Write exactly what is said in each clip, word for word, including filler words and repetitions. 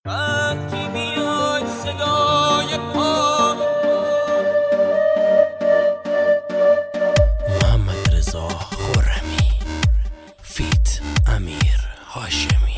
وقتی میای صدای پا محمد رضا خرمی فیت امیر هاشمی.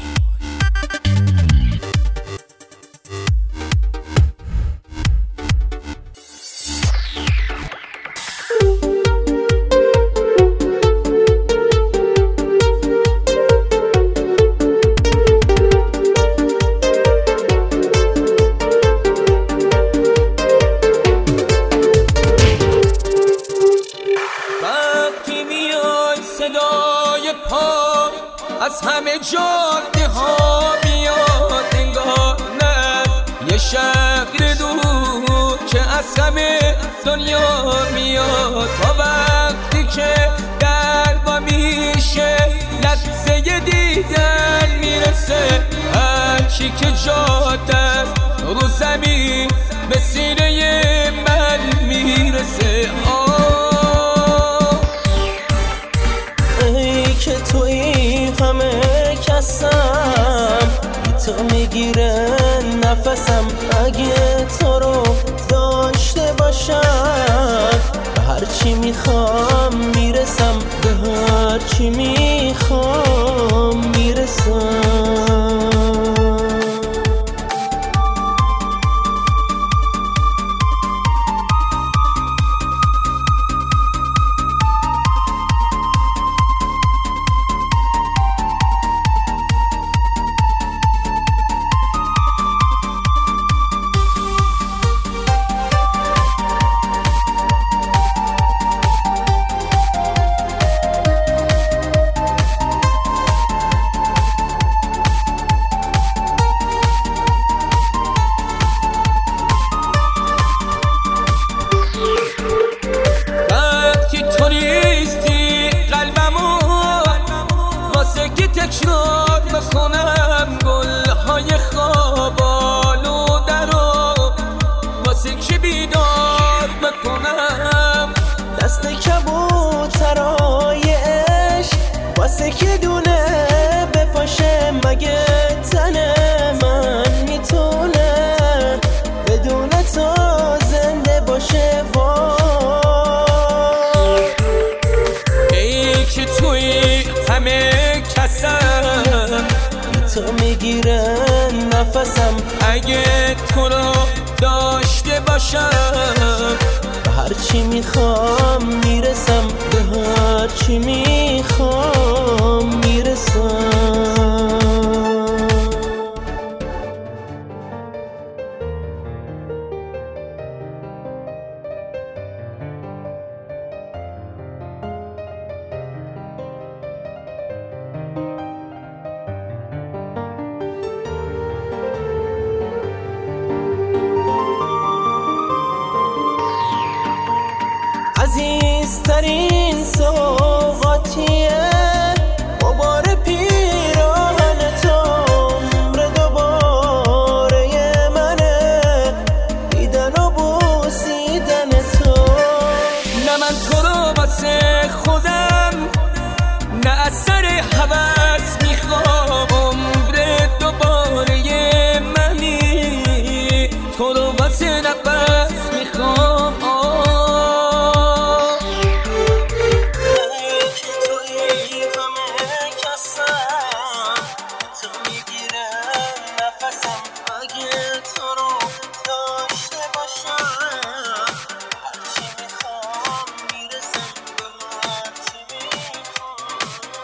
صدای پا از همه جاده ها میاد، انگار نه یه شهر دور که از همه دنیا میاد. تا وقتی که در با میشه لحظه دیدن میرسه، هرچی که جاده است رو زمین به سینه من میرسه. که توی همه کسم بی تو میگیره نفسم. اگه تو رو داشته باشم به هرچی میخوام میرسم، به هرچی میخوام میرسم. تکرار بکنم گلهای خواب آلوده رو، واسه که بیدار بکنم دست کبوترای عشق، واسه که دونه بپاشه. مگه تن من میتونه بدون تو زنده باشه؟ وای ای که توی همه کسم تو میگیره نفسم. اگه تو رو داشته باشم به هرچی میخوام میرسم، به هرچی میخوام میرسم. عزیزترین سوغاتیه بابار پیراهن تو، عمر دوباره منه دیدن و بوسیدن تو. نه من تو رو واسه خودم، نه از سر هوس میخوام، عمر دوباره منی تو رو واسه نفس میخوام. اگه تو رو داشته باشم هرچی میخوام میرسم، به هرچی میخوام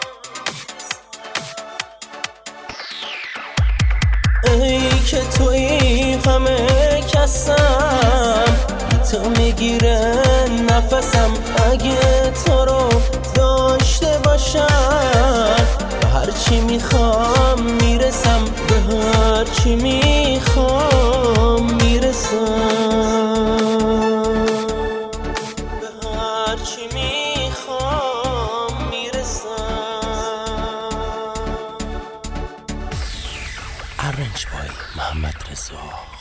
میرسم. ای که توی همه کسم تو میگیره نفسم. اگه تو رو داشته باشم به هرچی میخوام میرسم، به هرچی میخوام میرسم، به هرچی میخوام میرسم. ارنج بای محمد رضا